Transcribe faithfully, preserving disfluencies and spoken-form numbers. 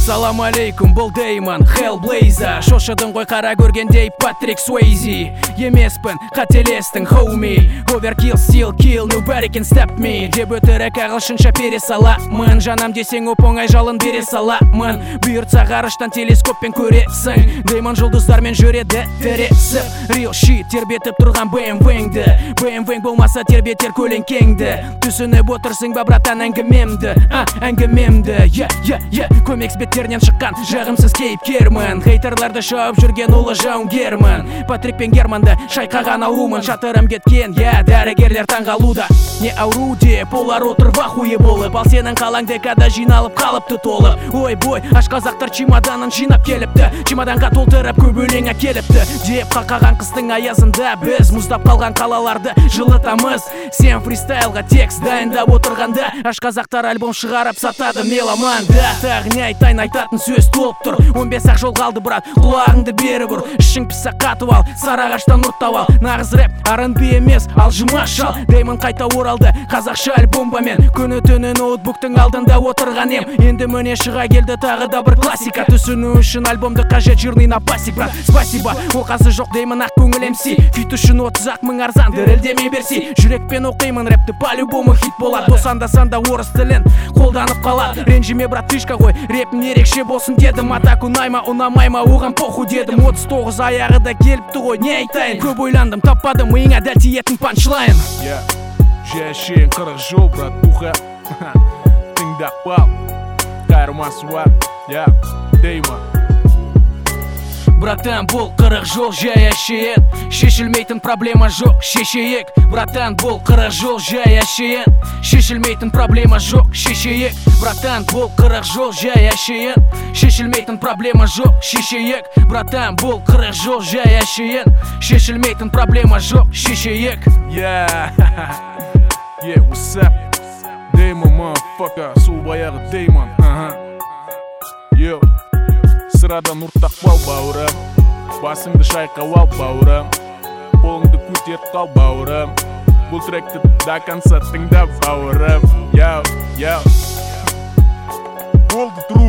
Ассаламу алейкум, бұл Деймон Hellblazer. Шошыдың ғой қара көргендей Патрик Суэйзи. Емеспін, қателестің, хоуми. Overkill, still kill, nobody can stop me. Деп өтірік ағылшынша пере саламын. Жанам десең оп-оңай жалын бере саламын. Бұйыртса ғарыштан телескоппен көресің. Деймон жұлдыздармен жүреді тіресіп. Real shit тербетіп тұрған бэ эм вэ-ңді. бэ эм вэ-ң болмаса тербетер көлеңкеңді. Түсініп отырсың ба братан әңгімемді, а, әңгімемді. Yeah, yeah, yeah. Комикс беттерінен шыққан жағымсыз кейіпкермін. Хейтерларды шауып жүрген ұлы жауынгермін. Патрик пен Германды шайқаған аурумын. Шатырым кеткен, я, дәрігерлер таңғалуда. Не ауру деп, олар отыр вахуе болып. Ал сенің қалаң декада жиналып қалыпты толып. Ой бой, аш қазақтар чемоданын жинап келіпті. Чемоданға толтырып көп өлең әкеліпті. Деп қақаған қыстың аязында біз мұздап қалған қалаларды жылытамыз. Сен фристайлға текст дайындап отырғанда аш қазақтар альбом шығарып сатады меломанда. Тағы не айтайын, айтатын сөз толып тұр. он бес ақ жол қалды брат, құлағыңды бері бұр. Ішің піса қатып ал, сарағаштан ұрттап ал. Нағыз рэп, ар энд би емес, алжымаш шал. Деймон қайта оралды, қазақша альбомбамен. Күні түні ноутбуктың алдында отырған ем. Енді міне шыға келді тағы да бір классика. Түсіну үшін альбомды қажет жирный напасик, брат. Спасибо, оқасы жоқ деймін ақ көңіл эм си. Фит үшін отыз ақ мың арзан, дірілдемей берси. Жүрекпен оқимын рэпті, по-любому хит болады. Босанда-санда орыс тілін қолданып қалады. Ренжіме брат, фишка ғой, рэпім ерекше болсын дедім. Атак ұнайма, ұнамайма, оған поху дедім. отыз тоғыз аяғы да келіпті ғой, не айтайын. Көп ойландым, таппадым, миыңа дәл тиетін панчлайн. Я, жәшең қырық жол, брат, туха. Тыңдап бал, қайырмасы бар, я, Деймон. Братан, бұл қырық жол жай әшейін. Шешілмейтін проблема жоқ, шешейік. Братан, бұл қырық жол жай әшейін. Шешілмейтін проблема жоқ, шешейік. Братан, бұл қырық жол жай әшейін. Шешілмейтін проблема жоқ, шешейік. Братан, бұл қырық жол жай әшейін. Шешілмейтін проблема жоқ, шешейік. Yeah, yeah, what's up? Деймон, motherfucker, сол баяғы Деймон. Yo, sıрадан ұрттақ бау бауырым. Басыңды шайқау ал бауырым. Қолыңды көтеріп қал бауырым. Бұл тректі до конца тыңдап бауырым. Yo, yo. Болды тру